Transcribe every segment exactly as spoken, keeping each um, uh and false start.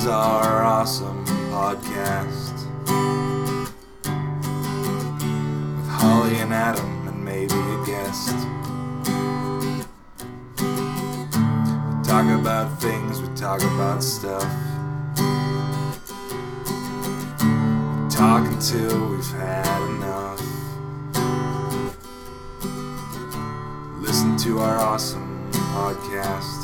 our awesome podcast with Holly and Adam and maybe a guest. We talk about things, we talk about stuff. We talk until we've had enough. Listen to our awesome podcast.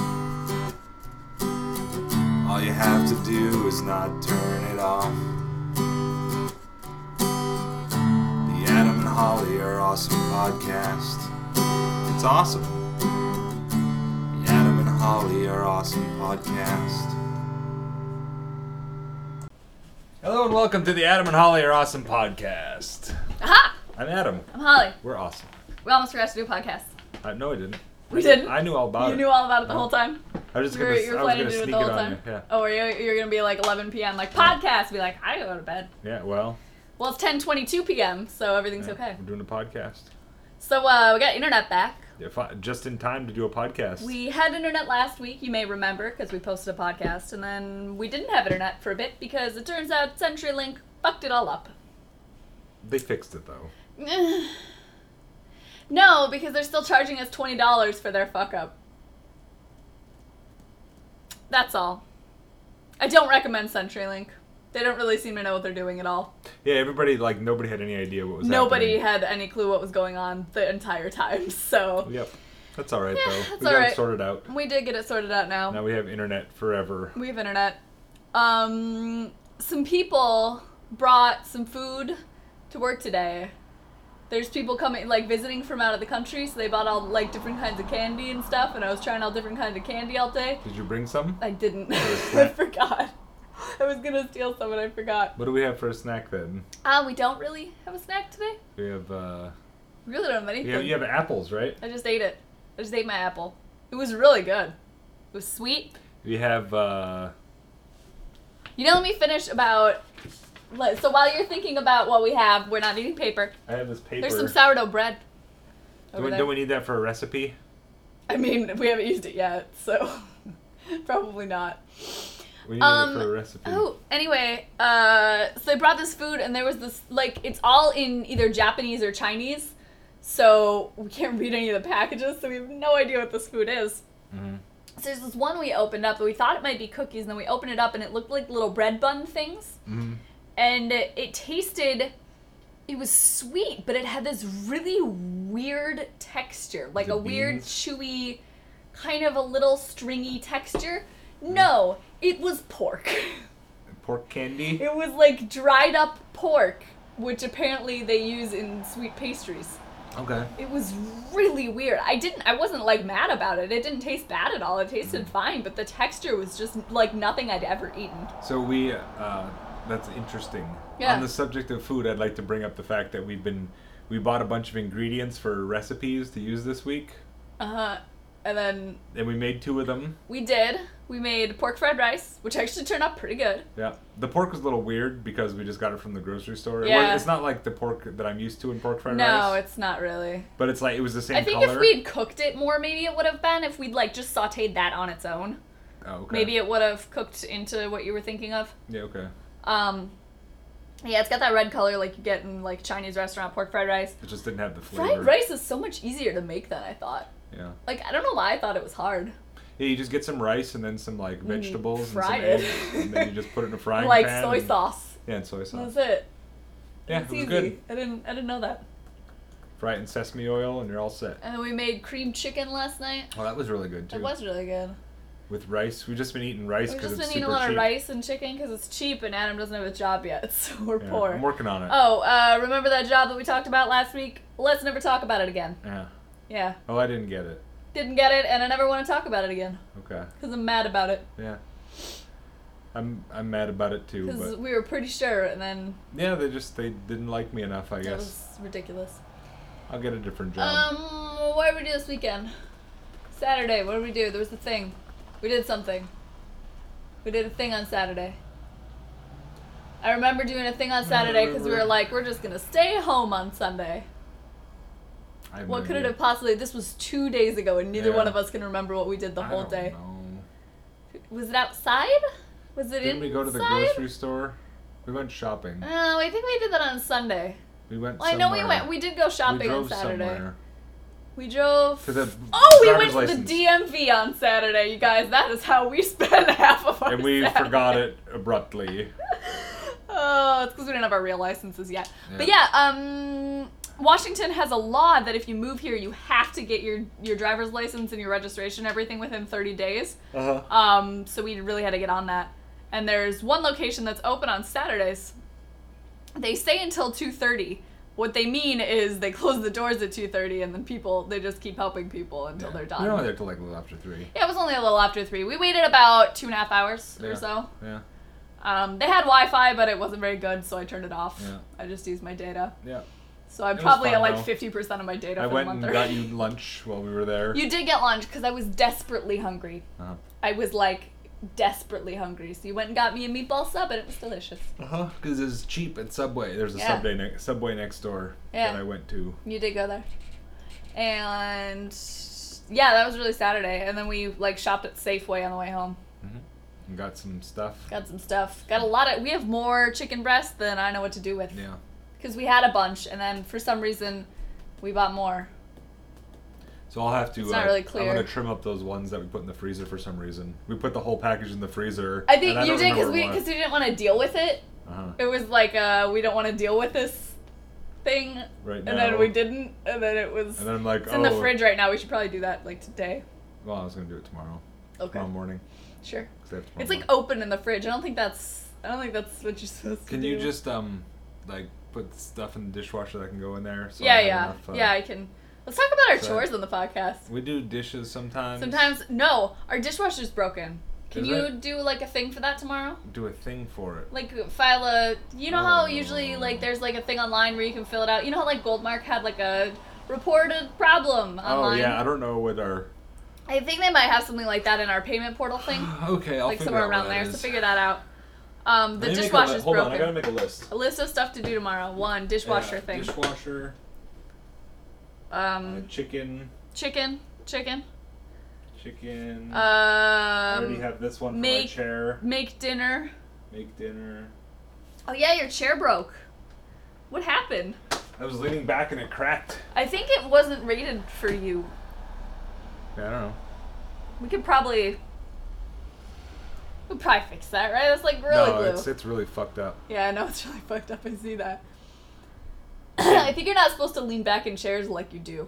All you have to do is not turn it off. The Adam and Holly are awesome podcast. It's awesome. The Adam and Holly are awesome podcast. Hello and welcome to the Adam and Holly are awesome podcast. Aha! I'm Adam. I'm Holly. We're awesome. We almost forgot to do a podcast. Uh, no, I didn't. We didn't? I knew all about You it. knew all about it the No. whole time? I was just You were, gonna, you were I was planning gonna to do it sneak the it whole on time? you. Yeah. Oh, were you? You're going to be like eleven p.m. like, podcast. Be like, I gotta go to bed. Yeah. Well. Well, it's ten twenty-two p.m., so everything's yeah, okay. We're doing a podcast. So, uh, we got internet back. Yeah, fi- just in time to do a podcast. We had internet last week, you may remember, because we posted a podcast, and then we didn't have internet for a bit because it turns out CenturyLink fucked it all up. They fixed it though. No, because they're still charging us twenty dollars for their fuck up. That's all. I don't recommend CenturyLink. They don't really seem to know what they're doing at all. Yeah, everybody like nobody had any idea what was Nobody happening. had any clue what was going on the entire time, so Yep. That's all right Yeah, though. that's we all got right. it sorted out. we did get it sorted out now. Now we have internet forever. We have internet. Um, some people brought some food to work today. There's people coming, like, visiting from out of the country, so they bought all, like, different kinds of candy and stuff, and I was trying all different kinds of candy all day. Did you bring some? I didn't. a I snack? forgot. I was gonna steal some and I forgot. What do we have for a snack then? Uh, we don't really have a snack today. We have uh. We really don't have anything. You have, you have apples, right? I just ate it. I just ate my apple. It was really good. It was sweet. We have uh. You know, let me finish about... let- So while you're thinking about what we have, we're not eating paper. I have this paper. There's some sourdough bread Do over we, there. don't we need that for a recipe? I mean, we haven't used it yet, so probably not. We need Um, it for a recipe. Oh, anyway, uh, so they brought this food, and there was this, like, it's all in either Japanese or Chinese, so we can't read any of the packages, so we have no idea what this food is. Mm-hmm. So there's this one we opened up, and we thought it might be cookies, and then we opened it up, and it looked like little bread bun things, Mm-hmm. and it, it tasted, it was sweet, but it had this really weird texture, like it a weird, beans? chewy, kind of a little stringy texture. No, it was pork. Pork candy. It was like dried up pork, which apparently they use in sweet pastries. Okay. It was really weird. I didn't, I wasn't like mad about it. It didn't taste bad at all. It tasted fine, but the texture was just like nothing I'd ever eaten. So we, uh, that's interesting. Yeah. On the subject of food, I'd like to bring up the fact that we've been, we bought a bunch of ingredients for recipes to use this week, Uh huh. And then and we made two of them. we did. We made pork fried rice, which actually turned out pretty good. Yeah. The pork was a little weird because we just got it from the grocery store. It Yeah. wa- It's not like the pork that I'm used to in pork fried No, rice. it's not really. But it's like, it was the same I think color. if we'd cooked it more, maybe it would have been. If we'd like just sauteed that on its own, Oh, okay. maybe it would have cooked into what you were thinking of. Yeah, okay. Um, yeah, it's got that red color like you get in like Chinese restaurant pork fried rice. It just didn't have the flavor. Fried rice is so much easier to make than I thought. Yeah. Like, I don't know why I thought it was hard. Yeah, you just get some rice and then some like vegetables and some fry it. eggs, and then you just put it in a frying Like pan. soy and- sauce. Yeah, and soy sauce. That's it. Yeah, It's it was easy. good. I didn't I didn't know that. Fry it in sesame oil and you're all set. And then we made cream chicken last night. Oh, that was really good too. It was really good. With rice, we've just been eating rice We've because just it's been eating super a lot cheap. of rice and chicken because it's cheap and Adam doesn't have a job yet, so we're Yeah, poor. I'm working on it. Oh, uh, remember that job that we talked about last week? Let's never talk about it again. Yeah. Yeah. Oh, I didn't get it. Didn't get it, and I never want to talk about it again. Okay. Because I'm mad about it. Yeah. I'm I'm mad about it too, Because but we were pretty sure, and then yeah, they just they didn't like me enough, I that guess. was ridiculous. I'll get a different job. Um, what did we do this weekend? Saturday, what did we do? There was a thing. We did something. We did a thing on Saturday. I remember doing a thing on Saturday because we were like, we're just gonna stay home on Sunday. I have What no could it idea. have possibly? This was two days ago, and neither Yeah. one of us can remember what we did the I whole don't day. know. Was it outside? Was it Didn't we go to the inside? grocery store? We went shopping. No, I think we did that on Sunday. We went. Well, I know we somewhere. went. We did go shopping we drove on Saturday. Somewhere. We drove. To the oh, we driver's went to license. the D M V on Saturday, you guys. That is how we spent half of our And we Saturday. forgot it abruptly. Oh, it's because we didn't have our real licenses yet. Yeah. But yeah, um, Washington has a law that if you move here, you have to get your your driver's license and your registration, everything within thirty days. Uh huh. Um, so we really had to get on that. And there's one location that's open on Saturdays. They say until two thirty. What they mean is they close the doors at two thirty, and then people, they just keep helping people until they're done. We were only there till like a little after three. Yeah, it was only a little after three. We waited about two and a half hours Yeah. or so. Yeah. Um, they had Wi-Fi, but it wasn't very good, so I turned it off. Yeah. I just used my data. Yeah. So I'm was probably fun, at like though. fifty percent of my data I for went the month and already. got you lunch while we were there. You did get lunch because I was desperately hungry. Uh-huh. I was like desperately hungry, so you went and got me a meatball sub, and it was delicious. Uh huh. Because it's cheap at Subway. There's a Yeah. Subway ne- Subway next door Yeah. that I went to. You did go there. And yeah, that was really Saturday. And then we like shopped at Safeway on the way home. Mm-hmm. And got some stuff. Got some stuff. Got a lot of. We have more chicken breast than I know what to do with. Yeah. Because we had a bunch, and then for some reason, we bought more. So I'll have to. It's not uh, really I'm clear. gonna trim up those ones that we put in the freezer for some reason. We put the whole package in the freezer. I think and you don't did because remember we what. because we didn't want to deal with it. Uh-huh. It was like uh, we don't want to deal with this thing, Right and now. then we didn't, and then it was. And then I'm like, it's oh. in the fridge right now. We should probably do that like today. Well, I was gonna do it tomorrow. Okay. Tomorrow morning. Sure. 'Cause I have tomorrow It's like morning. open in the fridge. I don't think that's. I don't think that's what you're supposed to Can do. you just um, like put stuff in the dishwasher that can go in there? So I Yeah, have yeah, enough, uh, yeah. I can. Let's talk about our so- chores on the podcast. We do dishes sometimes. Sometimes, no, our dishwasher's broken. Can Is you it? do like a thing for that tomorrow? Do a thing for it. Like file a. You know how Oh. usually like there's like a thing online where you can fill it out. You know how like Goldmark had like a reported problem online. Oh yeah, I don't know what our. I think they might have something like that in our payment portal thing, Okay, I'll like figure somewhere out around what that there. So is. figure that out. Um, the Let me make a li- dishwasher's Hold broken. on, I gotta make a list. A list of stuff to do tomorrow. One dishwasher Yeah, thing. Dishwasher. uh, um, chicken. chicken, chicken. Chicken. I already Um, have this one for my make- chair. make dinner. Make dinner. Oh yeah, your chair broke. What happened? I was leaning back and it cracked. I think it wasn't rated for you. Yeah, I don't know. We could probably. We'd probably fix that, right? That's like really no, glue. it's it's really fucked up. Yeah, I know it's really fucked up. I see that. I think you're not supposed to lean back in chairs like you do.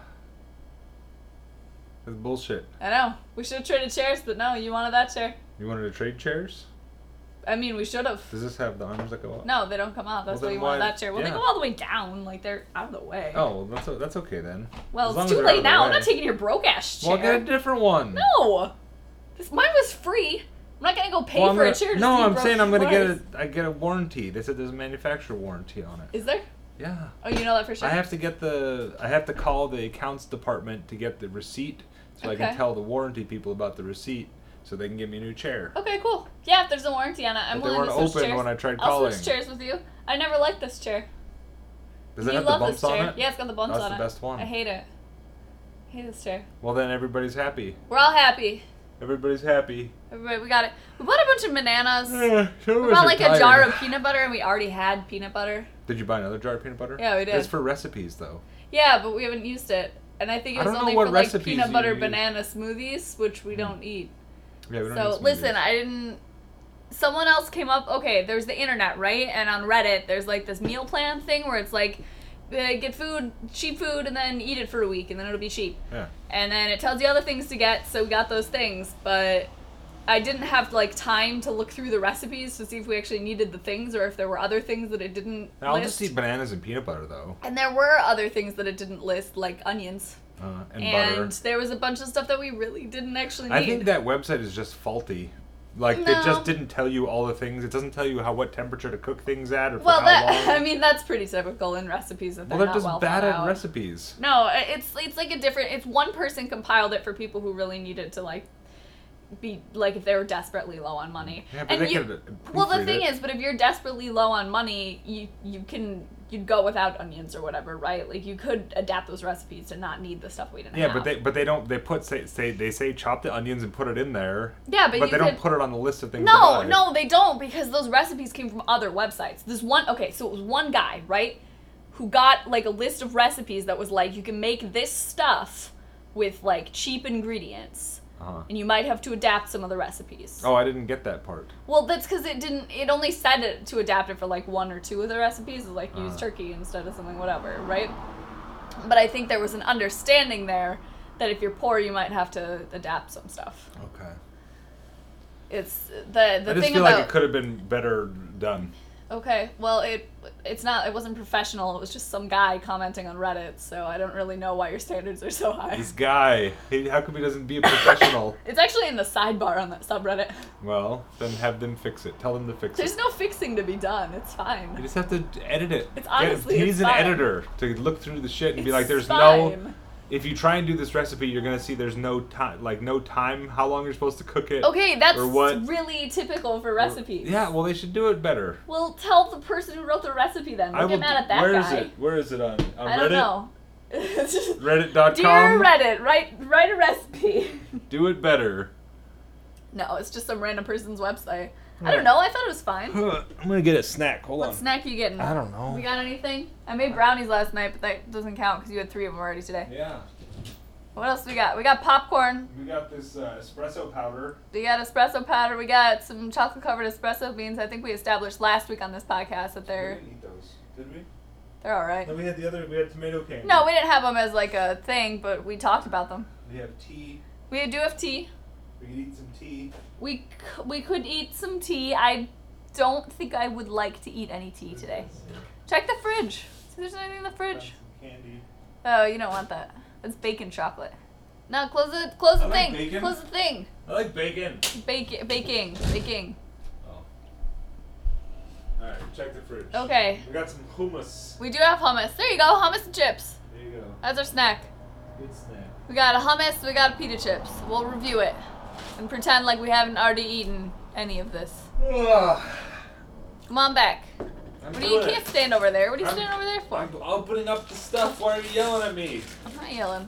It's bullshit. I know. We should have traded chairs, but no, you wanted that chair. You wanted to trade chairs? I mean, we should have. Does this have the arms that go up? No, they don't come out. That's Well, why then you wanted why- that chair. Well, yeah. they go all the way down. Like, they're out of the way. Oh, well, that's o- that's okay then. Well, As long it's as too they're out late of the now. I'm way. not taking your broke-ass chair. Well, get a different one. No! This, mine was free. I'm not going to go pay Well, I'm for gonna- a chair to No, see I'm broke saying I'm gonna get yours. a I get a warranty. They said there's a manufacturer warranty on it. Is there? Yeah. Oh, you know that for sure? I have to get the I have to call the accounts department to get the receipt so I Okay. can tell the warranty people about the receipt so they can give me a new chair. Okay, cool. Yeah, if there's a warranty on it, I'm But they willing weren't to switch open chairs. when I tried I'll calling. switch chairs with you. I never liked this chair. Does it you have the love bumps this chair. on it? Yeah, it's got the bumps That's on the it. best one. I hate it. I hate this chair. Well, then everybody's happy. We're all happy. Everybody's happy. Everybody, we got it. We bought a bunch of bananas. Eh, some of We us bought are like a tired. jar of peanut butter, and we already had peanut butter. Did you buy another jar of peanut butter? Yeah, we did. It's for recipes though. Yeah, but we haven't used it. And I think it I was don't know only what for like recipes peanut you butter use. banana smoothies, which we don't eat. Yeah, we don't So need smoothies. listen, I didn't. Someone else came up. Okay, there's the internet, right? And on Reddit, there's like this meal plan thing where it's like, uh, get food, cheap food, and then eat it for a week, and then it'll be cheap. Yeah. And then it tells you other things to get, so we got those things. But I didn't have like time to look through the recipes to see if we actually needed the things or if there were other things that it didn't I'll list. just eat bananas and peanut butter though. And there were other things that it didn't list, like onions. Uh, and, And butter. there was a bunch of stuff that we really didn't actually need. I think that website is just faulty. Like No. it just didn't tell you all the things. It doesn't tell you how what temperature to cook things at or for Well, how that long. I mean that's pretty typical in recipes that they're well, they're not just well bad thought at out. recipes. No, it's it's like a different. It's one person compiled it for people who really needed to like be like if they were desperately low on money. Yeah, but and they you, could well, the proofread thing it. is, but if you're desperately low on money, you you can you'd go without onions or whatever, right? Like you could adapt those recipes to not need the stuff we didn't Yeah, have. but they but they don't they put say, say they say chop the onions and put it in there. Yeah, but, but you they could, don't put it on the list of things. No, to buy. no, they don't, because those recipes came from other websites. This one, okay, so it was one guy, right, who got like a list of recipes that was like, you can make this stuff with like cheap ingredients. Uh-huh. And you might have to adapt some of the recipes. Oh, I didn't get that part. Well, that's because it didn't. It only said it to adapt it for like one or two of the recipes, like use Uh. turkey instead of something, whatever, right? But I think there was an understanding there that if you're poor, you might have to adapt some stuff. Okay. It's the the I just thing feel about. like it could have been better done. Okay, well, it it's not. It wasn't professional. It was just some guy commenting on Reddit. So I don't really know why your standards are so high. This guy, he, how come he doesn't be a professional? It's actually in the sidebar on that subreddit. Well, then have them fix it. Tell them to fix There's it. no fixing to be done. It's fine. You just have to edit it. It's Get- honestly, he it's needs an fine. editor to look through the shit and be It's like, "There's no." fine. If you try and do this recipe, you're gonna see there's no time, like no time, how long you're supposed to cook it. Okay, that's or what. really typical for recipes. Yeah, well, they should do it better. Well, tell the person who wrote the recipe then. Don't I get will mad d- at that where guy. is it? Where is it on? on I Reddit? don't know. Reddit dot Dear com. Reddit, write write a recipe. Do it better. No, it's just some random person's website. I don't know. I thought it was fine. I'm gonna get a snack. Hold What snack are you getting? I don't know. We got anything? I made brownies last night, but that doesn't count because you had three of them already today. Yeah. What else we got? We got popcorn. We got this uh, espresso powder. We got espresso powder. We got some chocolate covered espresso beans. I think we established last week on this podcast that they're We didn't eat those, did we? they're all right. No, we had the other. We had tomato candy. No, we didn't have them as like a thing, but we talked about them. We have tea. We do have tea. We could eat some tea. We c- we could eat some tea. I don't think I would like to eat any tea today. Check the fridge. See if there's anything in the fridge. Some candy. Oh, you don't want that. It's bacon chocolate. No, close the close the I like thing. bacon. Close the thing. I like bacon. Bake baking baking. Oh. All right, check the fridge. Okay. We got some hummus. We do have hummus. There you go. Hummus and chips. There you go. That's our snack. Good snack. We got a hummus. We got a pita chips. We'll review it and pretend like we haven't already eaten any of this. Come on back. What do you, you can't stand over there. What are you I'm- standing over there for? I'm opening up the stuff. Why are you yelling at me? I'm not yelling.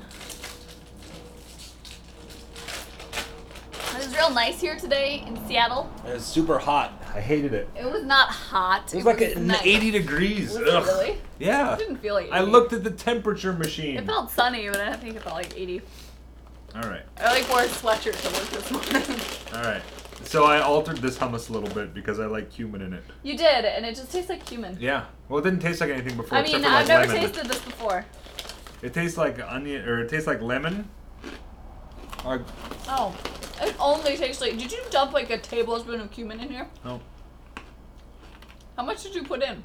It was real nice here today in Seattle. It was super hot. I hated it. It was not hot. It was like a, nice. eighty degrees. Was it Ugh. really? Yeah. It didn't feel like eighty. I looked at the temperature machine. It felt sunny, but I don't think it felt like eighty. All right. I like wore a sweatshirt to work this morning. All right. So I altered this hummus a little bit because I like cumin in it. You did, and it just tastes like cumin. Yeah. Well, it didn't taste like anything before I except mean, for like I've never lemon. tasted this before. It tastes like onion, or it tastes like lemon. Like, Oh, it only tastes like. Did you dump like a tablespoon of cumin in here? no. How much did you put in?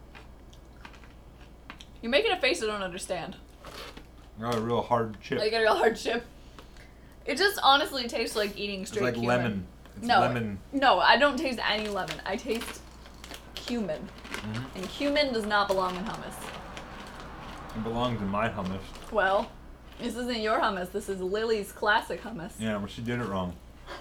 You're making a face I don't understand. Oh, a real hard chip. Like a real hard chip. It just honestly tastes like eating It's straight like cumin. lemon. It's no, lemon. no, I don't taste any lemon. I taste cumin, Mhm. and cumin does not belong in hummus. It belongs in my hummus. Well, this isn't your hummus. This is Lily's classic hummus. Yeah, but she did it wrong.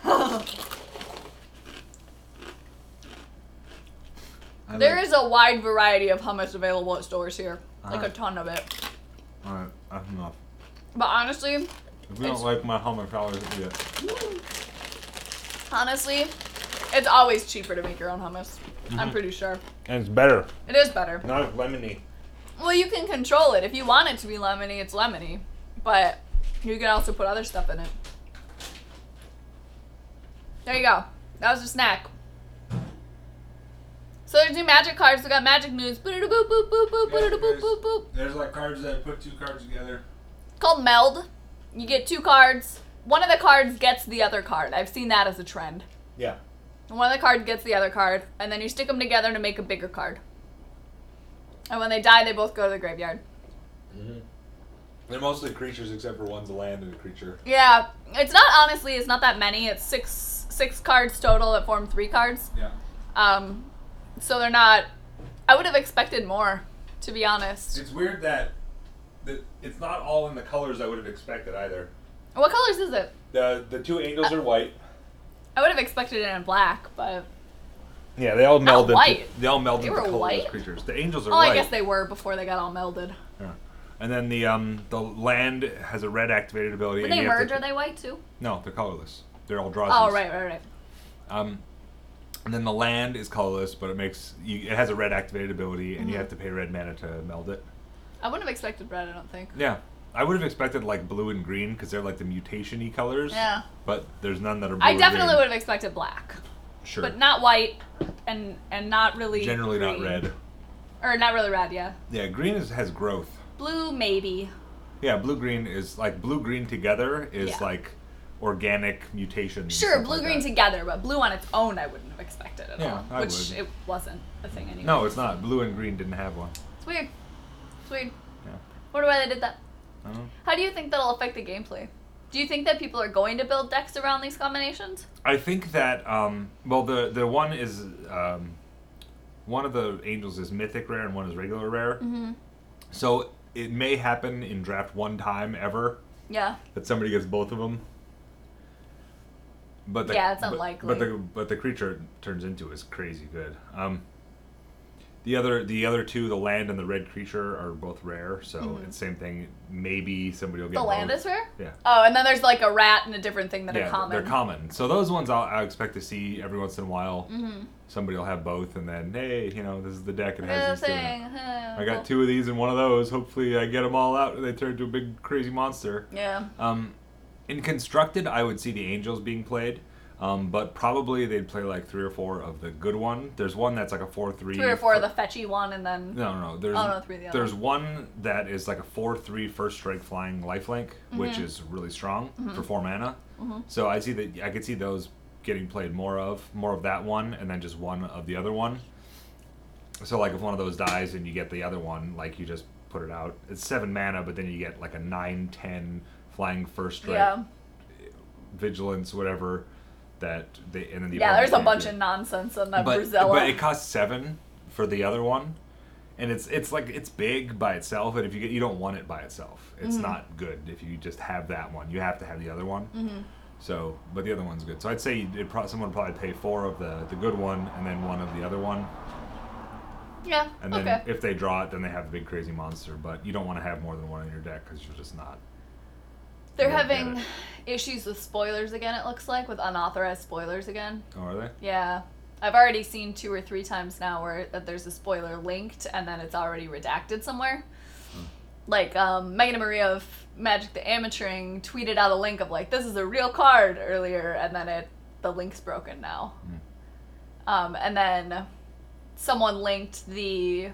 I There like- is a wide variety of hummus available at stores here, like a Alright. ton of it. All right, that's enough. But honestly, If you It's- don't like my hummus, I'll eat it. honestly, it's always cheaper to make your own hummus. I'm Mhm. pretty sure. And it's better. It is better. Not as lemony. Well, you can control it. If you want it to be lemony, it's lemony. But you can also put other stuff in it. There you go. That was your snack. So there's new magic cards. We got magic news. Boop boop boop boop boop boop boop boop boop. There's like cards that put two cards together. Called meld. You get two cards. One of the cards gets the other card. I've seen that as a trend. Yeah. And one of the cards gets the other card, and then you stick them together to make a bigger card. And when they die, they both go to the graveyard. Mm-hmm. They're mostly creatures except for one's a land and a creature. Yeah, it's not honestly. It's not that many. It's six six cards total that form three cards. Yeah. Um, so they're not. I would have expected more, to be honest. It's weird that, that it's not all in the colors I would have expected either. What colors is it? The the two angels are white. I would have expected it in black, but Yeah, they all Not melded. white. They all melded They into were colorless white? creatures. The angels are Oh, white. I guess they were before they got all melded. Yeah. And then the um the land has a red activated ability. When and they you have merge, to- are they white too? No, they're colorless. They're all draws. Oh, right, right, right. Um, and then the land is colorless, but it makes you, it has a red activated ability, and Mm-hmm. you have to pay red mana to meld it. I wouldn't have expected red, I don't think. Yeah, I would have expected like blue and green because they're like the mutation-y colors. Yeah. But there's none that are blue I or definitely green. would have expected black. Sure. But not white, and and not really Generally not green. red. Or not really red, yeah. Yeah, green is, has growth. Blue, maybe. Yeah, blue green is like blue green together is Yeah. like organic mutation. Sure, blue green together, but blue on its own I wouldn't have expected at Yeah, all. I Which would. it wasn't a thing anyway. No, it's not. Blue and green didn't have one. It's weird. It's weird. Yeah. Wonder why they did that. I don't know. How do you think that'll affect the gameplay? Do you think that people are going to build decks around these combinations? I think that um, well, the the one is um, one of the angels is mythic rare and one is regular rare. Mm-hmm. So it may happen in draft one time ever Yeah. that somebody gets both of them. But the, Yeah, it's but- unlikely. But the but the creature it turns into is crazy good. Um, the other the other two, the land and the red creature, are both rare. So Mhm. it's same thing. Maybe somebody will get The land both. is rare? Yeah. Oh, and then there's like a rat and a different thing that yeah, are common. they're common. So those ones I'll, I expect to see every once in a while. Mm-hmm. Somebody will have both, and then hey, you know, this is the deck. It Look at has the these two in thing. it. huh, I cool. got two of these and one of those. Hopefully, I get them all out and they turn into a big crazy monster. Yeah. Um, in constructed, I would see the angels being played, um, but probably they'd play like three or four of the good one. There's one that's like a four three. Three or four of the fetchy one, and then No, no, no. There's Oh, no, three of the other there's one that is like a four three first strike flying lifelink, which Mm-hmm. is really strong for four mana. So I see that I could see those getting played more of more of that one, and then just one of the other one. So like if one of those dies and you get the other one, like you just put it out. It's seven mana, but then you get like a nine ten flying first strike, yeah, vigilance, whatever. That they and then the yeah. There's a opponent bunch can't of nonsense on that but, Brazella. but it costs seven for the other one, and it's it's like it's big by itself. And if you get you don't want it by itself, it's Mm-hmm. not good. If you just have that one, you have to have the other one. Mm-hmm. So, but the other one's good. So I'd say it pro- someone would probably pay four of the the good one and then one of the other one. yeah. And then Okay. if they draw it, then they have the big crazy monster. But you don't want to have more than one in your deck because you're just not. They're you won't get having it. issues with spoilers again. It looks like with unauthorized spoilers again. Oh, are they? Yeah. I've already seen two or three times now where that there's a spoiler linked and then it's already redacted somewhere. Hmm. Like um, Megan and Maria of Magic the Amateuring tweeted out a link of like this is a real card earlier, and then it the link's broken now. Hmm. Um, and then someone linked the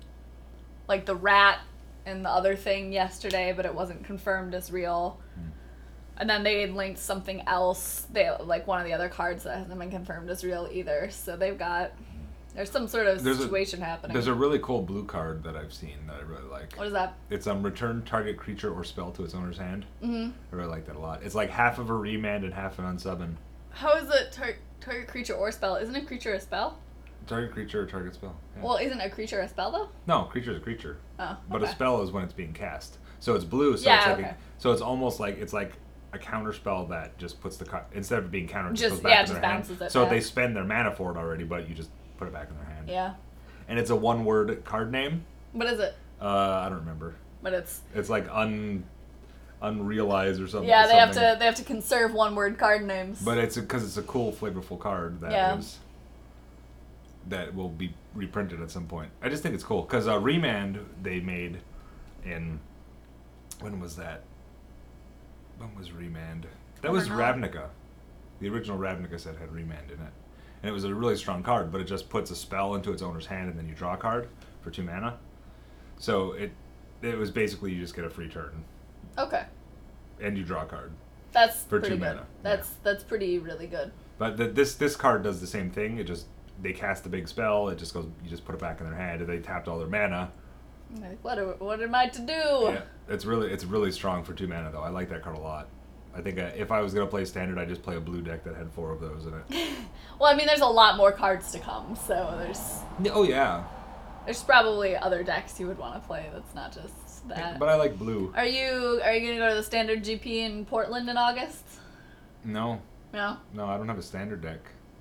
like the rat and the other thing yesterday, but it wasn't confirmed as real. Hmm. And then they linked something else, they like one of the other cards that hasn't been confirmed as real either. So they've got there's some sort of There's a- situation happening. There's a really cool blue card that I've seen that I really like. What is that? It's um return target creature or spell to its owner's hand. Mm-hmm. I really like that a lot. It's like half of a remand and half an unsummon. How is it tar- target creature or spell? Isn't a creature a spell? Target creature or target spell. Yeah. Well, isn't a creature a spell though? no, creature's a creature. Oh, But okay. a spell is when it's being cast. So it's blue, so Yeah, it's like okay. a, so it's almost like it's like a counter spell that just puts the card instead of being countered, Just- just goes back yeah, in just their hand. bounces it So back. they spend their mana for it already, but you just put it back in their hand. Yeah. And it's a one word card name. What is it? Uh, I don't remember. But it's It's like un unrealized or something. yeah. They have something. to they have to conserve one word card names. But it's because it's a cool, flavorful card that Yeah. is that will be reprinted at some point. I just think it's cool because uh, Remand they made in when was that? When was Remand? That I was don't know. Ravnica. The original Ravnica set had Remand in it, and it was a really strong card. But it just puts a spell into its owner's hand, and then you draw a card for two mana. So it it was basically you just get a free turn, okay. and you draw a card. That's For pretty two good. mana, That's that's pretty really good. But the, this this card does the same thing. It just they cast a big spell. It just goes. You just put it back in their hand. And they tapped all their mana. Like, what are, what am I to do? Yeah, it's really it's really strong for two mana though. I like that card a lot. I think uh, if I was gonna play standard, I'd just play a blue deck that had four of those in it. Well, I mean, there's a lot more cards to come, so there's Oh yeah, there's probably other decks you would want to play. That's not just that. but I like blue. Are you are you gonna go to the standard G P in Portland in August? No, No. no, I don't have a standard deck.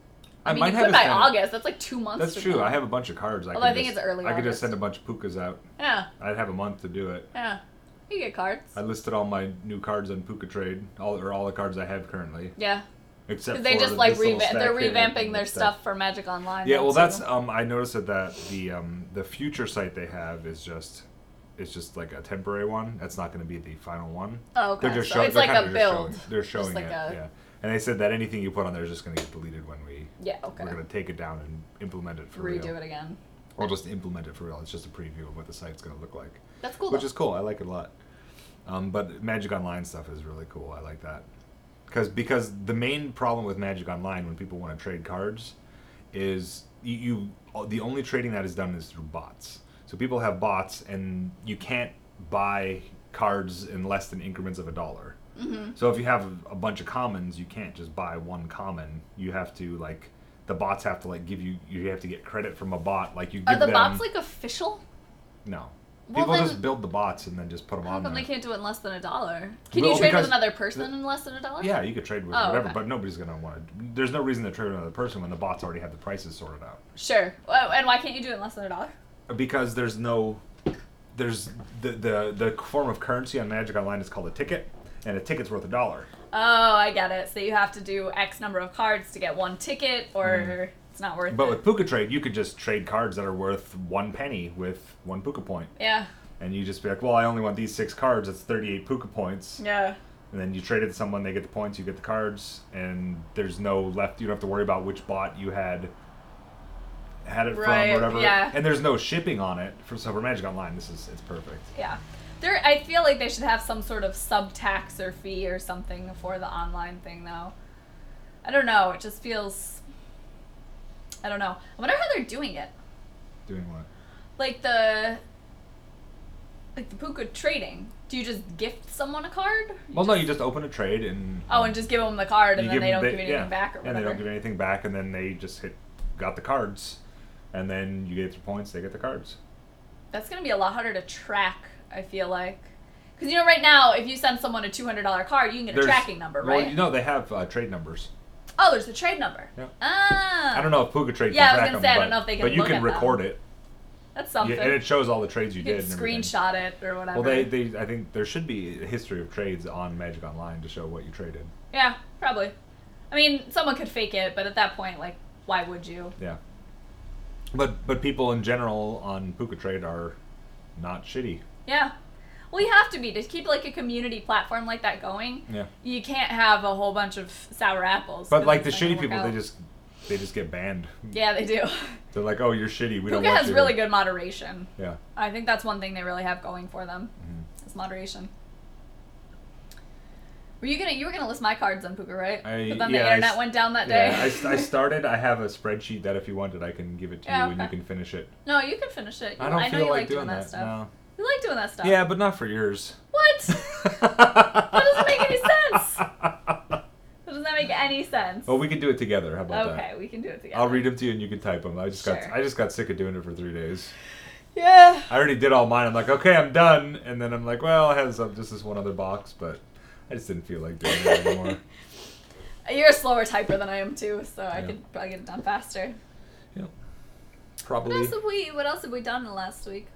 I, I mean, might you have could a by standard- August. That's like two months. That's from true. now. I have a bunch of cards. I Although could I think just, it's early I could August. just send a bunch of pukas out. Yeah, I'd have a month to do it. yeah. You get cards. I listed all my new cards on Puka Trade, all or all the cards I have currently, Yeah, except because they for just like this little reva- they're stack here revamping and their stuff. stuff for Magic Online. Yeah, now, well, too. that's um. I noticed that, that the um the future site they have is just it's just like a temporary one. That's not going to be the final one. Oh, okay. They're just So show- it's they're like kinda a just build. Showing, they're Just showing like it, a- yeah. And they said that anything you put on there is just going to get deleted when we Yeah. Okay. we're going to take it down and implement it for Redo real. it again. Or just implement it for real. It's just a preview of what the site's going to look like, That's cool. which though. is cool. I like it a lot. Um, but Magic Online stuff is really cool. I like that. Cause, because the main problem with Magic Online when people want to trade cards is you, you the only trading that is done is through bots. So people have bots and you can't buy cards in less than increments of a dollar. Mm-hmm. So if you have a bunch of commons, you can't just buy one common. You have to like the bots have to like give you you have to get credit from a bot. Like you give Are the them bots like official? no. Well, People then- just build the bots and then just put them How on come there. they can't do it in less than a dollar? Can Well, you trade with because another person the- in less than a dollar? Yeah, you could trade with Oh, whatever, okay. but nobody's gonna want to. There's no reason to trade with another person when the bots already have the prices sorted out. Sure. Well, and why can't you do it in less than a dollar? Because there's no, there's the the the form of currency on Magic Online is called a ticket, and a ticket's worth a dollar. Oh, I get it. So you have to do X number of cards to get one ticket, or it's not worth Mm. But it. with Puka Trade, you could just trade cards that are worth one penny with one Puka point, Yeah. and you just be like, well, I only want these six cards. It's thirty-eight Puka points. Yeah. And then you trade it to someone, they get the points, you get the cards, and there's no left. You don't have to worry about which bot you had had it Right, from, or whatever. yeah. And there's no shipping on it. For so for Magic Online, this is it's perfect. Yeah. There, I feel like they should have some sort of sub-tax or fee or something for the online thing, though. I don't know. It just feels... I don't know. I wonder how they're doing it. Doing what? Like the... Like the Puka trading. Do you just gift someone a card? Well, no, you just open a trade and Oh, and just give them the card, and you then give they them- don't give anything yeah, back or and whatever. they don't give anything back, and then they just hit got the cards, and then you get your points, they get the cards. That's gonna be a lot harder to track, I feel like. Because, you know, right now, if you send someone a two hundred dollars card, you can get a There's- tracking number, right? Well, you know they have uh, trade numbers. Oh, there's the trade number. Yeah. Ah. I don't know if Puka Trade Yeah, I can was track gonna them, say, I but, don't know if they can but you look can at them. record it. That's Yeah, something. and it shows all the trades you, you did. can and everything. screenshot it or whatever. Well, they, they, I think there should be a history of trades on Magic Online to show what you traded. Yeah, probably. I mean, someone could fake it, but at that point, like, why would you? Yeah. But but people in general on Puka Trade are not shitty. Yeah. Well, you have to be to keep like a community platform like that going. Yeah. You can't have a whole bunch of sour apples. But 'cause like the it's not shitty gonna people, work they out. just they just get banned. Yeah, they do. They're like, oh, you're shitty. We don't Puka want has you. really good moderation. Yeah. I think that's one thing they really have going for them. Mhm. Is moderation. Were you gonna you were gonna list my cards on Puka, right? I- but then yeah, the I internet s- went down that day. Yeah, I, s- I started. I have a spreadsheet that if you wanted, I can give it to Yeah, you and you okay. can finish it. No, you can finish it. You, I don't know feel you like, like doing that, that. stuff. You like doing that stuff. No. Yeah, but not for yours. What? That doesn't make any sense. That does not make any sense. Well, we can do it together. How about Okay, that? we can do it together. I'll read them to you and you can type them. I just got Sure. I just got sick of doing it for three days. Yeah. I already did all mine. I'm like, okay, I'm done. And then I'm like, well, I have some, just this one other box, but I just didn't feel like doing it anymore. You're a slower typer than I am too, so I Yeah. could probably get it done faster. Yeah. What Probably. else have we What else have we done in the last week?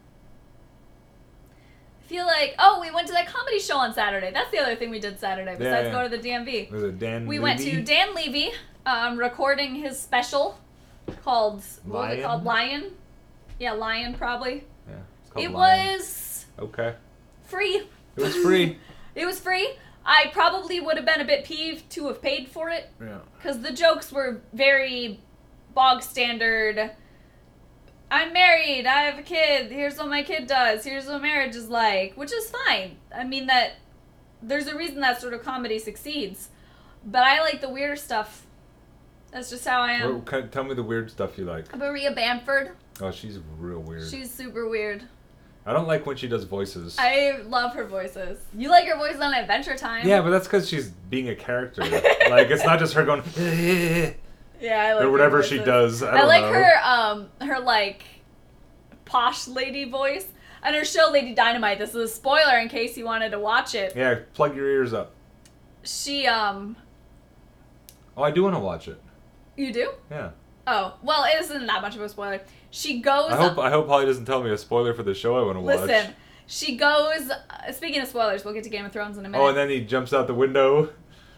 I feel like oh, we went to that comedy show on Saturday. That's the other thing we did Saturday besides yeah. go to the D M V. Was it Dan We went to Levy? Dan Levy, um, recording his special called what was it Lion? called? Lion. Yeah, Lion probably. Yeah, it's called It Lion. was Okay. free. It was free. It was free. I probably would have been a bit peeved to have paid for it Yeah. because the jokes were very bog standard. I'm married. I have a kid. Here's what my kid does. Here's what marriage is like, which is fine. I mean that there's a reason that sort of comedy succeeds, but I like the weirder stuff. That's just how I am. Well, can- tell me the weird stuff you like. Maria Bamford. Oh, she's real weird. She's super weird. I don't like when she does voices. I love her voices. You like her voice on Adventure Time. Yeah, but that's because she's being a character. Like, it's not just her going, Yeah, I like or her whatever she voices. does. I, I don't like know. her, um, her like posh lady voice, and her show Lady Dynamite. This is a spoiler in case you wanted to watch it. Yeah, plug your ears up. She, um, Oh, I do want to watch it. You do? Yeah. Oh, well, it isn't that much of a spoiler. She goes. I hope I hope Holly doesn't tell me a spoiler for the show I want to watch. Listen, she goes. Uh, speaking of spoilers, we'll get to Game of Thrones in a minute. Oh, and then he jumps out the window.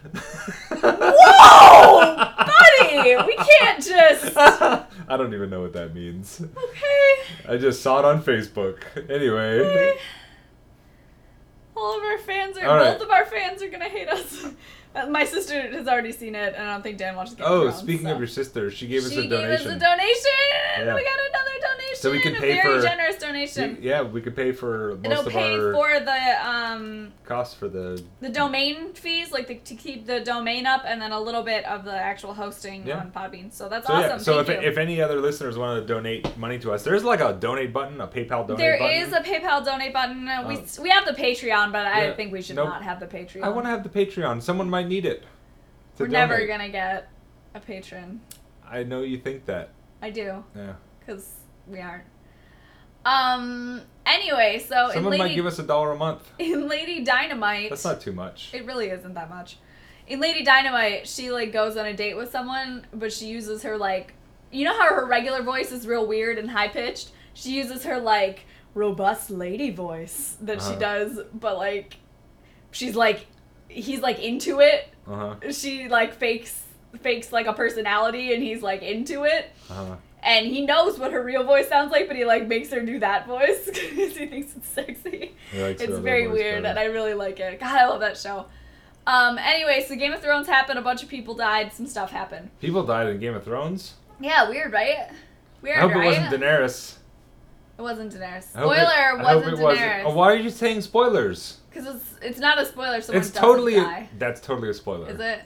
Whoa, buddy! We can't just. I don't even know what that means. Okay. I just saw it on Facebook. Anyway. Okay. All of our fans are. All right. Both of our fans are gonna hate us. Uh, My sister has already seen it, and I don't think Dan watches Game Oh, of Thrones. speaking so. of your sister, she gave us She a donation. gave us a donation! Yeah. We got another donation! So we can a pay very for- generous donation. She- yeah, we could pay for most It'll of pay our for the um costs for the. the domain fees, like the, to keep the domain up, and then a little bit of the actual hosting Yeah. on Podbean. So that's So awesome. yeah, so if, Thank you. if any other listeners want to donate money to us, there's like a donate button, a PayPal donate There button. is a PayPal donate button. Uh, we Oh. we have the Patreon, but I Yeah. think we should Nope. not have the Patreon. I want to have the Patreon. Someone might need it. to We're never donate. gonna get a patron. I know you think that. I do, Yeah. because we aren't. Um. Anyway, so in Someone Lady might give us a dollar a month. in Lady Dynamite. That's not too much. It really isn't that much. In Lady Dynamite, she like goes on a date with someone, but she uses her like, you know how her regular voice is real weird and high pitched. She uses her like robust lady voice that she Uh-huh. does, but like, she's like, he's like into it. Uh huh. She like fakes fakes like a personality, and he's like into it. Uh huh. And he knows what her real voice sounds like, but he like makes her do that voice because he thinks it's sexy. He likes her It's other very voice weird, better. and I really like it. God, I love that show. Um. Anyway, so Game of Thrones happened. A bunch of people died. Some stuff happened. People died in Game of Thrones. Yeah, weird, right? Weird, I hope right? it wasn't Daenerys. It wasn't Daenerys. I hope Spoiler it- I hope wasn't it wasn't. Daenerys. Oh, why are you saying spoilers? Because it's it's not a spoiler. Someone It's doesn't totally. die. That's totally a spoiler. Is it?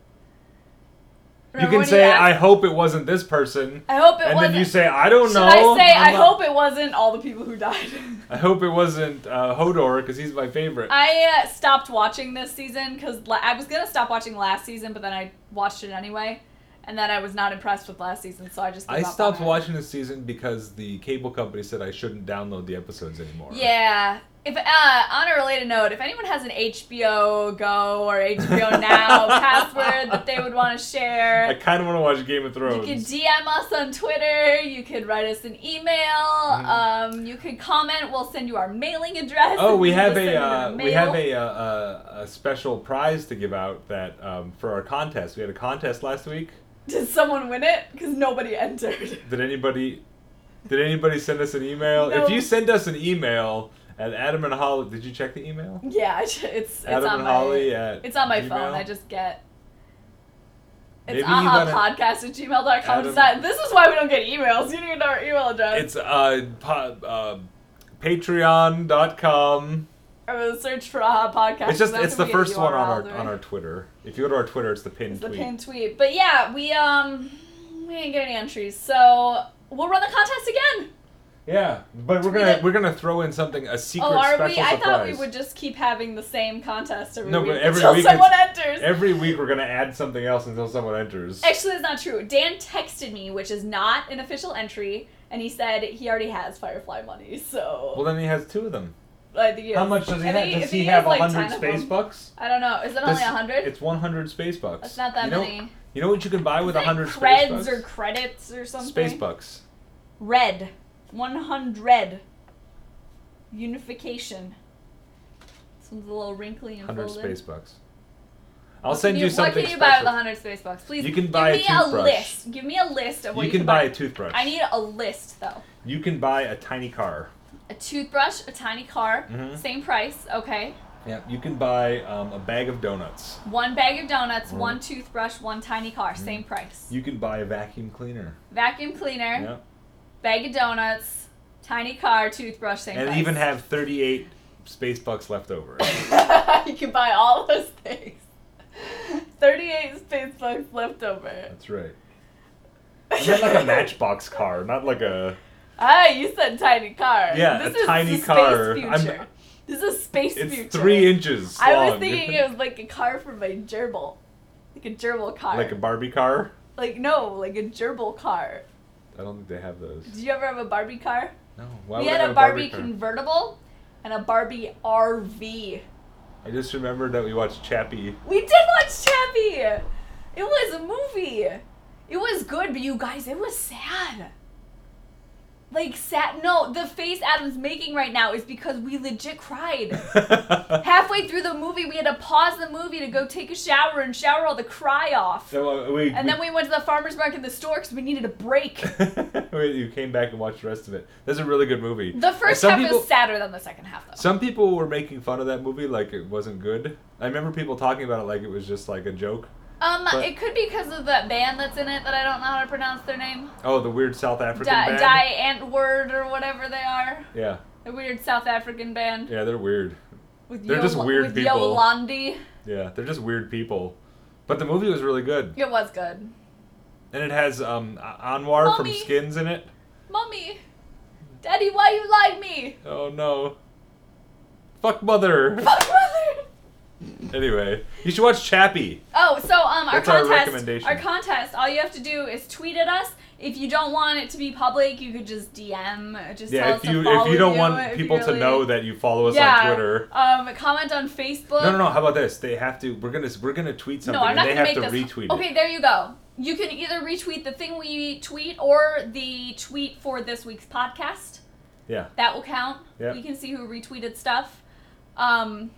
You Remember can when say, asked- "I hope it wasn't this person," I hope it and wasn't. then you say, "I don't Should know." I say I'm I not- hope it wasn't all the people who died? I hope it wasn't uh, Hodor because he's my favorite. I uh, stopped watching this season because la- I was gonna stop watching last season, but then I watched it anyway, and then I was not impressed with last season, so I just. I gave up stopped on it. watching this season because the cable company said I shouldn't download the episodes anymore. Yeah. If uh, on a related note, if anyone has an H B O Go or H B O Now password that they would want to I share, kind of want to watch Game of you Thrones. could D M us on Twitter. You could write us an email. Mm-hmm. Um, you could comment. We'll send you our mailing address. Oh, we You have can a send it in uh, the we mail. have a, uh, uh, a special prize to give out that um, for our contest. We had a contest last week. Did someone win it? Because nobody entered. Did anybody did anybody send us an email? No. If you send us an email at Adam and Holly, did you check the email? Yeah, it's it's Adam on and my Holly at it's on my Gmail? phone. I just get it's Maybe you aha gotta- podcast at gmail dot com. Adam- It's not, this is why we don't get emails. You don't even know our email address. It's uh, po- uh patreon dot com. I'm gonna search for aha podcast. It's just That's it's the when we get first one on U R our Ls, right? on our Twitter. If you go to our Twitter, it's the pinned It's the tweet. pinned tweet. But yeah, we um we didn't get any entries, so we'll run the contest again. Yeah, but we're Tweet gonna it. we're gonna throw in something a secret Oh, are special we? I surprise. thought we would just keep having the same contest every No, week but every until week someone it's- enters. Every week we're gonna add something else until someone enters. Actually, that's not true. Dan texted me, which is not an official entry, and he said he already has Firefly money. So Well, then he has two of them. I think he How has- much does he I have? think Does if he has, have a like, hundred ten of space them- bucks? I don't know. Is it only Does- a hundred? It's one hundred space bucks. That's not that you know, many. You know what you can buy with a Isn't it hundred space creds bucks? or credits or something? Space bucks. Red. One hundred. Unification. This one's a little wrinkly and Hundred folded. space bucks. I'll What send can you, something What can you special. buy with a hundred space bucks? Please. You can give buy a me toothbrush. list. Give me a list of what You you, can can buy a toothbrush. I need a list though. You can buy a tiny car. A toothbrush, a tiny car, Mhm. same price. Okay. Yeah. You can buy um, a bag of donuts. One bag of donuts, Mhm. one toothbrush, one tiny car, same price. You can buy a vacuum cleaner. Vacuum cleaner, Yeah. bag of donuts, tiny car, toothbrush, same And price. even have thirty-eight space bucks left over. You can buy all those things. thirty-eight space bucks left over. That's right. I meant like a Matchbox car, not like a. Ah, you said tiny car. Yeah, this a is tiny the car. Space I'm- future. This is space It's future. three inches long. I was thinking it was like a car for my gerbil. Like a gerbil car. Like a Barbie car. Like, no, like a gerbil car. I don't think they have those. Did you ever have a Barbie car? No. Why we would I had have a Barbie, car? convertible and a Barbie R V. I just remembered that we watched Chappie. We did watch Chappie! It was a movie. It was good, but you guys, it was sad. Like, sad. No, the face Adam's making right now is because we legit cried. Halfway through the movie, we had to pause the movie to go take a shower and shower all the cry off. So, uh, we, and we, then we went to the farmer's market in the store because we needed a break. You came back and watched the rest of it. That's a really good movie. The first Some half people, is sadder than the second half, though. Some people were making fun of that movie like it wasn't good. I remember people talking about it like it was just like a joke. Um, but, it could be because of that band that's in it that I don't know how to pronounce their name. Oh, the weird South African Di- band? Die Antwoord or whatever they are. Yeah. The weird South African band. Yeah, they're weird. With They're Yo- just weird with people. Yolandi. Yeah, they're just weird people. But the movie was really good. It was good. And it has um, Anwar from Mommy. Skins in it. Mommy! Daddy, why you like me? Oh no. Fuck mother. Fuck mother! Anyway, you should watch Chappie. Oh, so um, our That's our contest, recommendation. our contest, all you have to do is tweet at us. If you don't want it to be public, you could just D M, just tell Yeah, us if you to follow if you don't you, want if people you to really- know that you follow us yeah, on Twitter. Um, comment on Facebook. No, no, no. How about this? They have to. We're gonna we're gonna tweet something, No, I'm and not they gonna have make to this. retweet Okay, it. there you go. You can either retweet the thing we tweet or the tweet for this week's podcast. Yeah. That will count. Yeah. You can see who retweeted stuff. Um.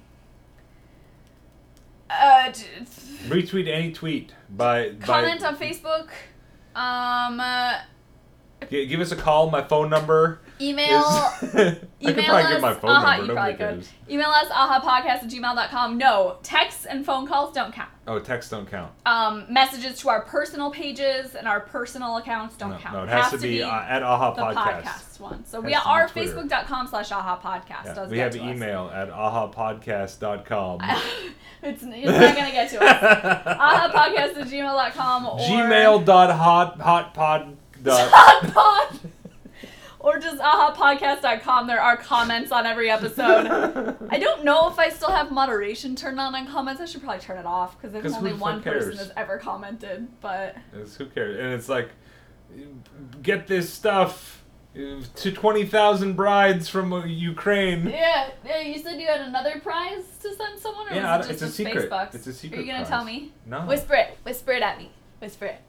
Uh, d- Retweet any tweet by comment by, on Facebook. Um. Uh, G- give us a call. My phone number email. is. I could Email probably us. give my phone aha, number. you Nobody probably could. cares. Email us ahapodcast at gmail dot com. No, texts and phone calls don't count. Oh, texts don't count. Um, messages to our personal pages and our personal accounts don't No, count. no, it has, to be, uh, at Aha the Podcast. podcast one. So Has we to be are Twitter. facebook dot com slash aha podcast. Yeah, Does we get have to us. email at aha podcast dot com. it's, it's not going to get to us. aha podcast at gmail dot com or Gmail dot hot hot pod dot. Hotpod. Or just aha podcast dot com. There are comments on every episode. I don't know if I still have moderation turned on on comments. I should probably turn it off because there's 'Cause only who the one fuck person cares? has ever commented. But It's, who cares? And it's like, get this stuff to twenty thousand brides from uh, Ukraine. yeah, yeah, you said you had another prize to send someone, or Yeah, was it it's just a secret. Space bucks? It's a secret Are you gonna prize. tell me? No. Whisper it. Whisper it at me. Whisper it.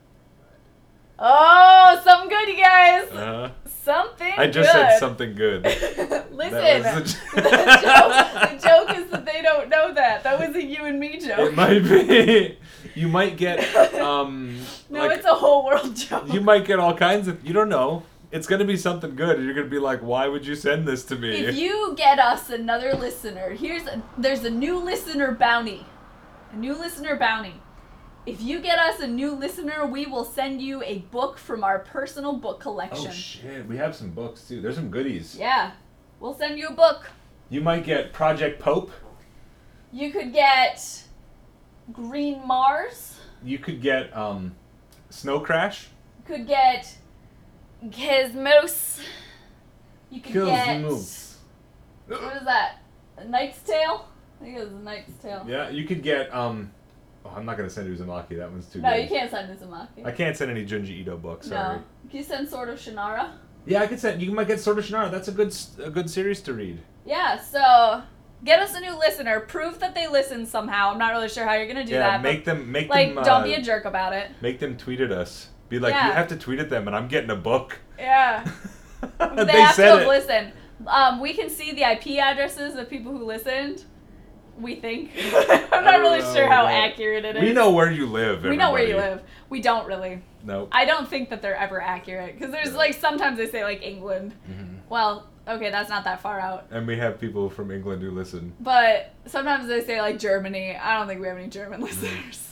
Oh, something good, you guys. Uh, Something. I just good. said something good. Listen, That the, was joke, the joke is that they don't know that. That was a you and me joke. It might be. You might get. Um, no, like, it's a whole world joke. you might get all kinds of. You don't know. It's gonna be something good, and you're gonna be like, "Why would you send this to me?" If you get us another listener, here's a, there's a new listener bounty. A new listener bounty. If you get us a new listener, we will send you a book from our personal book collection. Oh shit, we have some books too. There's some goodies. Yeah. We'll send you a book. You might get Project Pope. You could get Green Mars. You could get um, Snow Crash. You could get Gizmos. You could get... Moose. What is that? A Knight's Tale? I think it was a Knight's Tale. Yeah, you could get um. Oh, I'm not gonna send Uzumaki. That one's too No, good. you can't send Uzumaki. I can't send any Junji Ito books. Sorry. No. Can you send Sword of Shannara? Yeah, I could send. You might get Sword of Shannara. That's a good s- a good series to read. Yeah, so get us a new listener. Prove that they listen somehow. I'm not really sure how you're gonna do yeah, that. make but, them make like, them. don't uh, be a jerk about it. Make them tweet at us. Be like, Yeah. you have to tweet at them, and I'm getting a book. Yeah. they They, have to said have it. listened. Um, we can see the I P addresses of people who listened. We think. I'm not don't really know, sure how but accurate it is. We know where you live. We know where you everybody. live. We don't really. Nope. I don't think that they're ever accurate because there's No. like sometimes they say like England. Mhm. Well, okay, that's not that far out. And we have people from England who listen. But sometimes they say like Germany. I don't think we have any German Mm-hmm. listeners.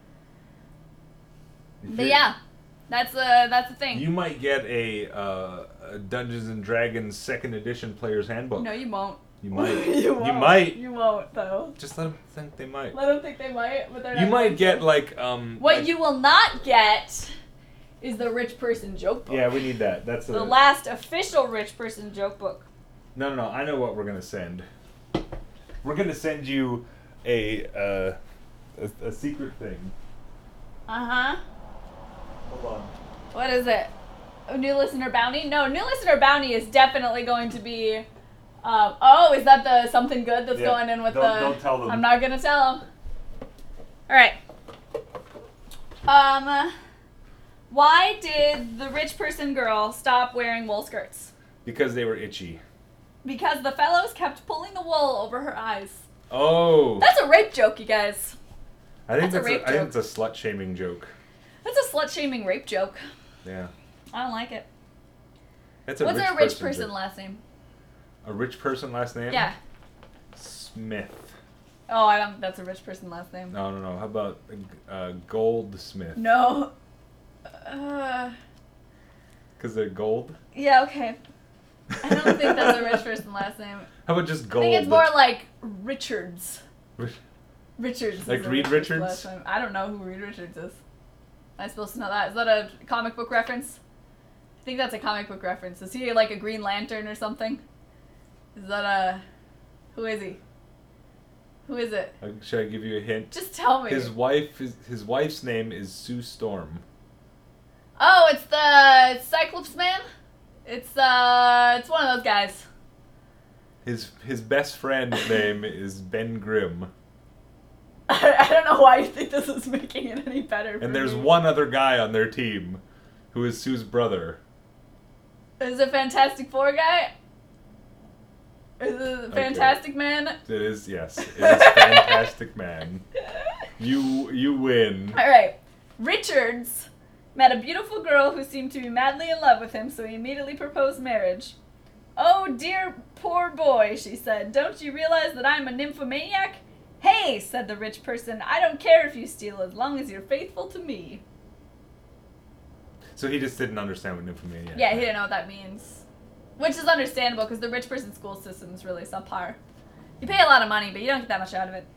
If But you- yeah, that's a that's the thing. You might get a, uh, a Dungeons and Dragons second edition player's handbook. No, you won't. You might. you won't. You might. You won't though. Just let them think they might. Let them think they might, but they're not You might going get to. like um. What like- you will not get is the rich person joke book. Yeah, we need that. That's the a, last official rich person joke book. No, no, no. I know what we're gonna send. We're gonna send you a uh, a, a secret thing. Uh huh. Hold on. What is it? A new listener bounty? No, new listener bounty is definitely going to be. Um, oh, is that the something good that's Yeah, going in with don't- the? don't tell them. I'm not gonna tell them. All right. Um, Why did the rich person girl stop wearing wool skirts? Because they were itchy. Because the fellows kept pulling the wool over her eyes. Oh. That's a rape joke, you guys. I think that's a that's, rape a, I think joke. it's a slut shaming joke. That's a slut-shaming rape joke. Yeah. I don't like it. That's a What's rich a rich person person joke. last name? A rich person last name? Yeah. Smith. Oh, I don't. That's a rich person last name. No, no, no. How about uh, Goldsmith? No. Uh, Because they're gold? yeah, okay. I don't think that's a rich person last name. How about just I gold? think it's more like Richards. Rich- Richards. Like is a Reed rich person Richards? last name. I don't know who Reed Richards is. Am I supposed to know that? Is that a comic book reference? I think that's a comic book reference. Is he like a Green Lantern or something? Is that a... Who is he? Who is it? Uh, Should I give you a hint? Just tell me. His wife is his wife's name is Sue Storm. Oh, it's the Cyclops Man? It's, uh... It's one of those guys. His his best friend's name is Ben Grimm. I don't know why you think this is making it any better for And there's me. one other guy on their team who is Sue's brother. Is it Fantastic Four guy? Is it Fantastic Man? It is, yes. It is Fantastic Man. You you win. Alright. Richards met a beautiful girl who seemed to be madly in love with him, so he immediately proposed marriage. Oh, dear poor boy, she said. Don't you realize that I'm a nymphomaniac? Hey, said the rich person, I don't care if you steal as long as you're faithful to me. So he just didn't understand what nymphomania. Yeah, he didn't know what that means. Which is understandable, because the rich person school system is really subpar. You pay a lot of money, but you don't get that much out of it.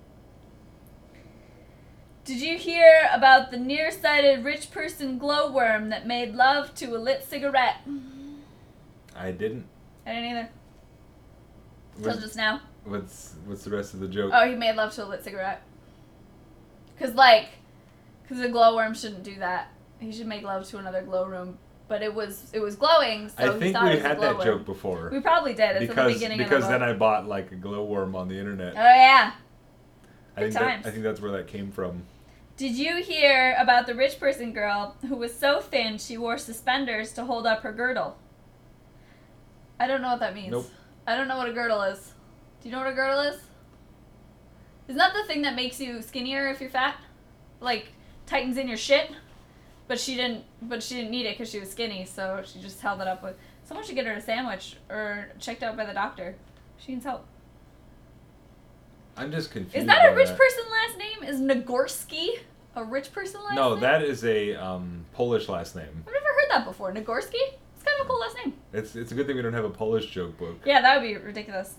Did you hear about the nearsighted rich person glowworm that made love to a lit cigarette? I didn't. I didn't either. Till What's, just now. what's what's the rest of the joke? Oh, he made love to a lit cigarette. Because, like, because a glowworm shouldn't do that. He should make love to another glowworm. But it was it was glowing, so I he think thought we it was a had that glowworm. joke before. We probably did. It's at the because beginning because of the then book. I bought like a glowworm on the internet. Oh, yeah. I Good think that, times. I think that's where that came from. Did you hear about the rich person girl who was so thin she wore suspenders to hold up her girdle? I don't know what that means. Nope. I don't know what a girdle is. Do you know what a girdle is? Isn't that the thing that makes you skinnier if you're fat? Like, tightens in your shit? But she didn't but she didn't need it because she was skinny, so she just held it up with... Someone should get her a sandwich or checked out by the doctor. She needs help. I'm just confused. Is that a by rich that. person last name? Is Nagorski a rich person last No, name? that is a um, Polish last name. I've never heard that before. Nagorski? It's kind of a cool last name. It's it's a good thing we don't have a Polish joke book. Yeah, that would be ridiculous.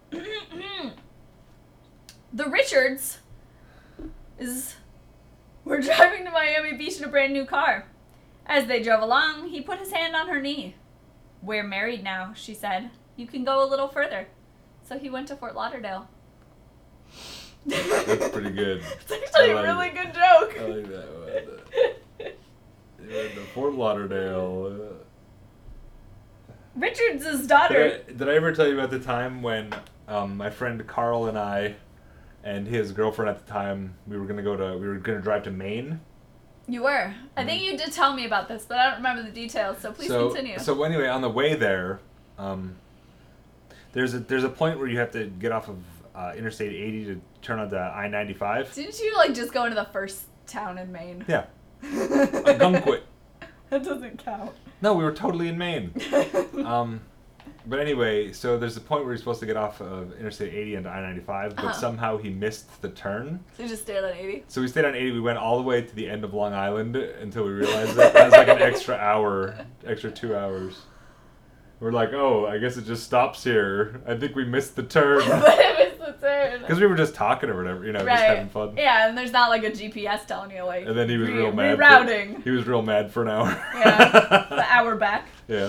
The Richards is were driving to Miami Beach in a brand new car. As they drove along, he put his hand on her knee. We're married now, she said. You can go a little further. So he went to Fort Lauderdale. That's pretty good. It's actually I a like really it. good joke. I like that one. Yeah, the Fort Lauderdale. uh, Richards' daughter. Did I, did I ever tell you about the time when um, my friend Carl and I and his girlfriend at the time, we were gonna go to we were gonna drive to Maine. You were. I think you did tell me about this, but I don't remember the details, so please so, continue. So anyway, on the way there, um, there's a there's a point where you have to get off of uh, Interstate eighty to turn onto I ninety-five. Didn't you, like, just go into the first town in Maine? Yeah, Gunquit. That doesn't count. No, we were totally in Maine. Um, but anyway, so there's a point where you're supposed to get off of Interstate eighty into I ninety-five, but Uh-huh. somehow he missed the turn. So you just stayed on eighty? So we stayed on eighty. We went all the way to the end of Long Island until we realized that it was like an extra hour, extra two hours. We're like, oh, I guess it just stops here. I think we missed the turn. But it was the turn. Because we were just talking or whatever, you know, just Right. having fun. Yeah, and there's not like a G P S telling you, like, And then he was re- real mad. for- rerouting. he was real mad for an hour. Yeah, the hour back. Yeah.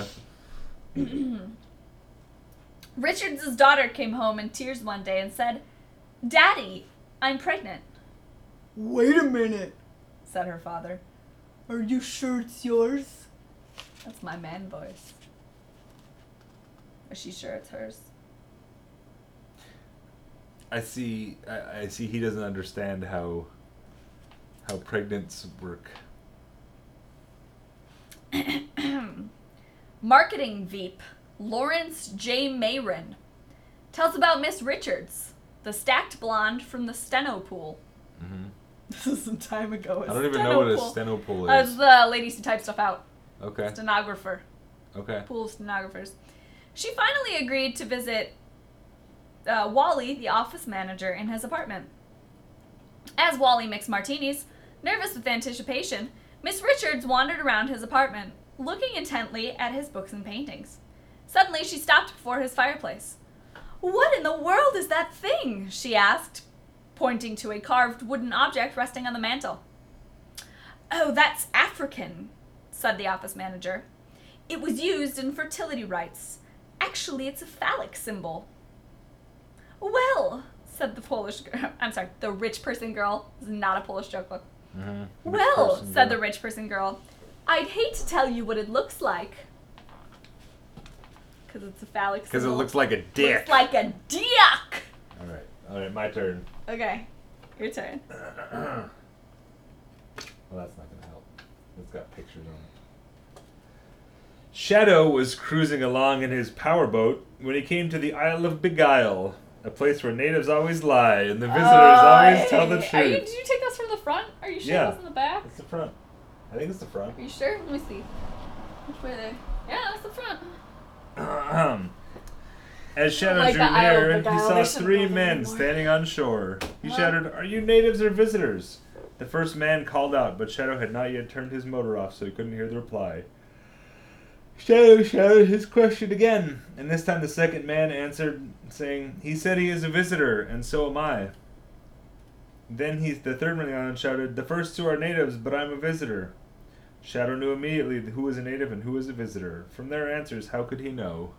Richards' daughter came home in tears one day and said, Daddy, I'm pregnant. Wait a minute, said her father. Are you sure it's yours? That's my man voice. Is she sure it's hers? I see. I, I see. He doesn't understand how how pregnants work. Marketing V P Lawrence J. Mayron tells about Miss Richards, the stacked blonde from the steno pool. Mm-hmm. This is some time ago. I don't even know what a steno pool Uh, is. it's the ladies who type stuff out. Okay. Stenographer. Okay. Pool of stenographers. She finally agreed to visit uh, Wally, the office manager, in his apartment. As Wally mixed martinis, nervous with anticipation, Miss Richards wandered around his apartment, looking intently at his books and paintings. Suddenly, she stopped before his fireplace. "What in the world is that thing?" she asked, pointing to a carved wooden object resting on the mantel. "Oh, that's African," said the office manager. "It was used in fertility rites. Actually, it's a phallic symbol." "Well," said the Polish girl, I'm sorry, the rich person girl. This is not a Polish joke book. Mm-hmm. "Well," said the rich person girl, "I'd hate to tell you what it looks like." Because it's a phallic symbol. Because it looks like a dick. Looks like a dick! Alright. Alright, my turn. Okay, your turn. Well, that's not going to help. It's got pictures on it. Shadow was cruising along in his powerboat when he came to the Isle of Beguile, a place where natives always lie and the visitors Oh, always tell the Are you, truth. did you take those from the front? Are you sure Yeah. that's in the back? It's the front. I think it's the front. Are you sure? Let me see. Which way are they? Yeah, that's the front. As Shadow Like drew the Isle of near, he Beguile, saw they shouldn't three go there men anymore. standing on shore. He Huh? shouted, "Are you natives or visitors?" The first man called out, but Shadow had not yet turned his motor off, so he couldn't hear the reply. Shadow shouted his question again, and this time the second man answered, saying, "He said he is a visitor, and so am I." Then he, the third man shouted, "The first two are natives, but I'm a visitor." Shadow knew immediately who was a native and who was a visitor. From their answers, how could he know?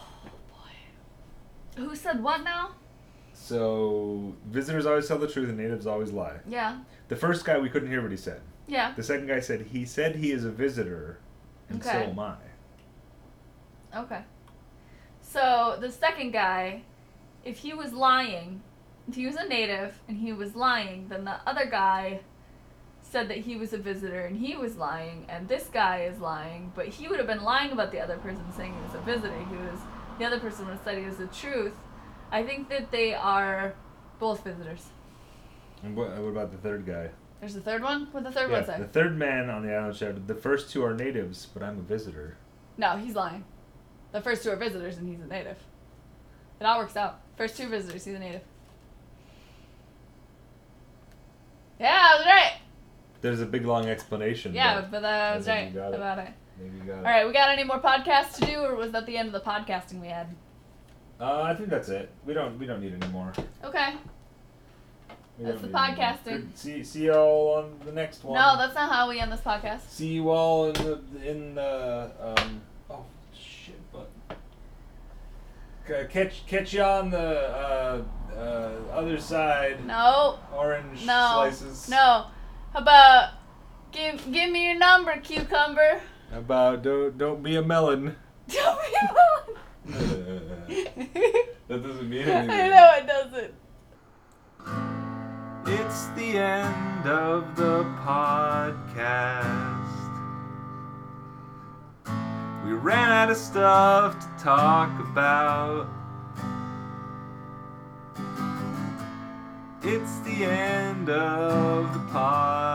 Who said what now? So, visitors always tell the truth and natives always lie. Yeah. The first guy, we couldn't hear what he said. Yeah. The second guy said, he said he is a visitor, and so Okay. am I. Okay. So the second guy, if he was lying, if he was a native and he was lying, then the other guy said that he was a visitor and he was lying, and this guy is lying, but he would have been lying about the other person saying he was a visitor. He was the other person would have said he was the truth. I think that they are both visitors. And what, what about the third guy? There's a third one? What the third Yeah, one say? the third man on the island shouted, "The first two are natives, but I'm a visitor." No, he's lying. The first two are visitors and he's a native. It all works out. First two visitors, he's a native. Yeah, I was right. There's a big long explanation. Yeah, but but I I was think right you got it. about it. maybe you got it. All right, we got any more podcasts to do, or was that the end of the podcasting we had? Uh, I think that's it. We don't. We don't need any more. Okay. We That's don't the need any more. podcasting. Good. See. See you all on the next one. No, that's not how we end this podcast. See you all in the in the um. Oh shit! But C- catch catch you on the uh, uh, other side. No, Orange no, slices. no. How about give give me your number, cucumber? About don't don't be a melon. Don't be alone. That doesn't mean anything. I know it doesn't. It's the end of the podcast. We ran out of stuff to talk about. It's the end of the podcast.